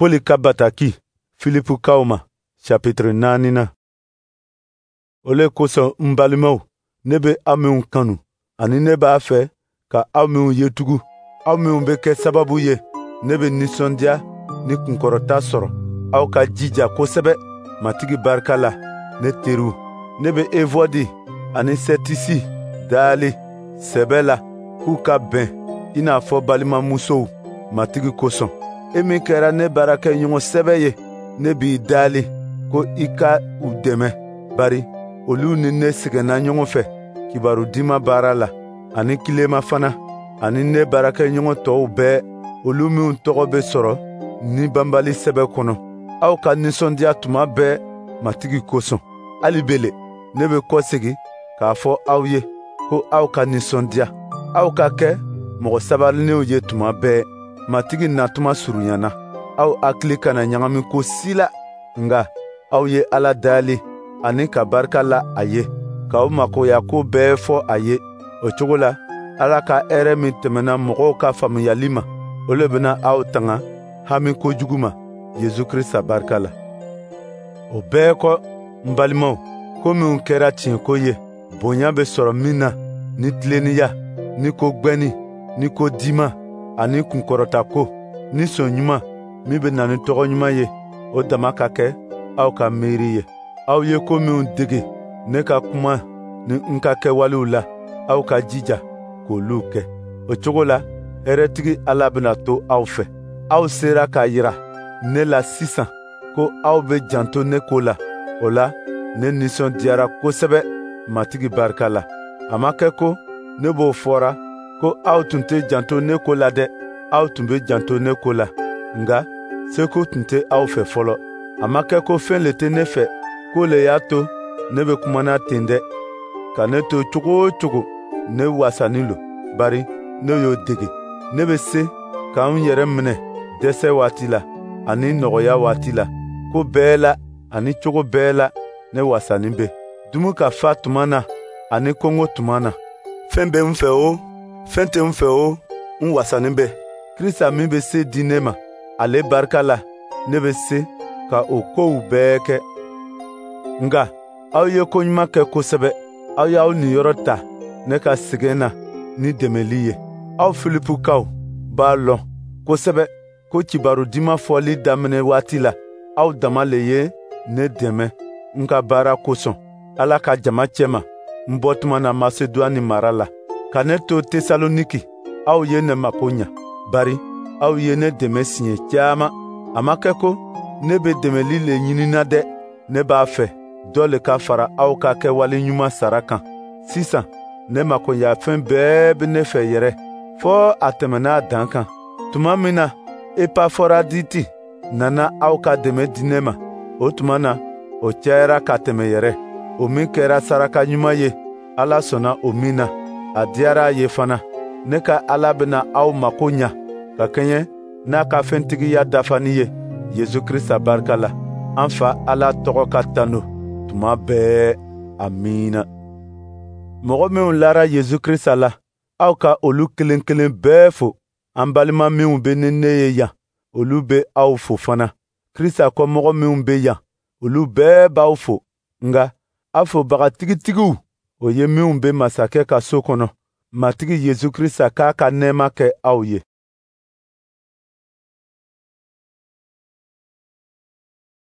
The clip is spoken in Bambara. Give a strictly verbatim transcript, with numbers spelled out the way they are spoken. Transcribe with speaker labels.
Speaker 1: Poli ka bataki Filipu kaw chapitre naani na. Ole kosɔn n balimaw, ne be aw minw kanu, ani ne b'a fɛ ka aw minw ye tugun. Aw minw be kɛ sababu ye ne be nisɔndiya ni kunkɔrɔta sɔrɔ. Aw ka jija kosɛbɛ matigi barika la, ne teriw. Ne be Evodi ani Sɛtisi dali sɛbɛ la k'u ka bɛn i n'a fɔ balimamusow matigi kosɔn. E min kɛra ne baarakɛɲɔgɔn sɛbɛ ye, ne b'i dali ko i ka u dɛmɛ. Bari olu ni ne sɛgɛnna ɲɔgɔn fɛ kibaru dima baara la, ani kilema fana, ani ne baarakɛɲɔgɔn tɔw bɛɛ, olu minw tɔgɔ be sɔrɔ ni banbali sɛbɛ kɔnɔ. Aw ka nisɔndiya tuma bɛɛ matigi kosɔn. Hali bele, ne be kɔsegi k'a fɔ aw ye ko aw ka nisɔndiya. Aw ka kɛ mɔgɔ sabalenw ye tuma bɛɛ. Matigi natuma surunyana. Aw hakili kana ɲagami ko si la, nga aw ye Ala dali ani ka barika la a ye, k'aw makoya ko bɛɛ fɔ a ye. O cogo la, Ala ka hɛrɛ min tɛmɛna mɔgɔw ka faamuyali ma, o le bena aw tanga hami kojugu ma Yezu Krista barika la. O bɛɛ kɔ, n balimaw, ko minw kɛra tiɲɛko ye, bonya be sɔrɔ min na, ni tileniya, ni ko gwɛnni, ni ko dima, ani kunkɔrɔta ko, ni sɔn ɲuman min be na ni tɔgɔ ɲuman ye, o dama ka kɛ aw ka miiri ye. Aw ye ko minw dege ne ka kuma ni n ka kɛwalew la, aw ka jija k'olu kɛ. O cogo la, hɛrɛtigi Ala bena to aw fɛ. Aw sera k'a yira ne la sisan ko aw be janto ne ko la. O la, ne nisɔndiyara kosɛbɛ matigi barika la. A ma kɛ ko ne b'o fɔra ko aw tun tɛ janto ne ko la dɛ. Aw tun be janto ne ko la, nga seko tun tɛ aw fɛ fɔlɔ. A ma kɛ ko fɛn le tɛ ne fɛ, ko le y'a to ne be kumana ten dɛ. Ka ne to cogo o cogo ne wasani lo, bari ne y'o dege. Ne be se ka n yɛrɛ minɛ dɛsɛ waati la ani nɔgɔya waati la. Ko bɛɛ la ani cogo bɛɛ la ne wasani be. Dumu ka fa tuma na ani kɔngɔ tuma na. Fɛn bɛ n fɛ o, fɛn tɛ n fɛ o, n wasani be. Krista min be se di ne ma, ale barika la, ne be se ka o kow bɛɛ kɛ. Nga aw ye koɲuman kɛ kosɛbɛ. Aw y'aw niyɔrɔ ta ne ka sɛgɛn na ni dɛmɛli ye. Aw Filipukaw b'a lɔn kosɛbɛ ko kibaru dima fɔli daminɛ waati la, aw dama le ye ne dɛmɛ n ka baara kosɔn, Ala ka jama cɛma, n bɔtuma na Maseduwani mara la. Ka ne to Tesaloniki, aw ye ne mako ɲa, bari aw ye ne dɛmɛ siɲɛ caaman. A ma kɛ ko ne be dɛmɛli le ɲinina dɛ. Ne b'a fɛ dɔ le ka fara aw ka kɛwale ɲuman sara kan. Sisan, ne makoya fɛn bɛɛ be ne fɛ yɛrɛ, fɔɔ a tɛmɛna a dan kan. Tuma min na Epaforaditi nana aw ka dɛmɛ di ne ma, o tuma na o cɛyara ka tɛmɛ yɛrɛ. O min kɛra saraka ɲuman ye, Ala sɔnna o min na, a diyara a ye fana. Ne ka Ala bena aw mako ɲa ka kɛɲɛ n'a ka fɛntigiya dafani ye Yezu Krista barika la. An fa Ala tɔgɔ ka tano tuma bɛɛ. Amiina. Mɔgɔ minw lara Yezu Krista la, aw ka olu kelen kelen bɛɛ fo. An balima minw be ni ne ye yan, olu be aw fo fana. Krista kɔmɔgɔ minw be yan, olu bɛɛ b'aw fo. Nga a fobagatigitigiw, o ye minw be masakɛ ka so kɔnɔ. Matigi Yezu Krista k'a ka nɛɛma kɛ aw ye.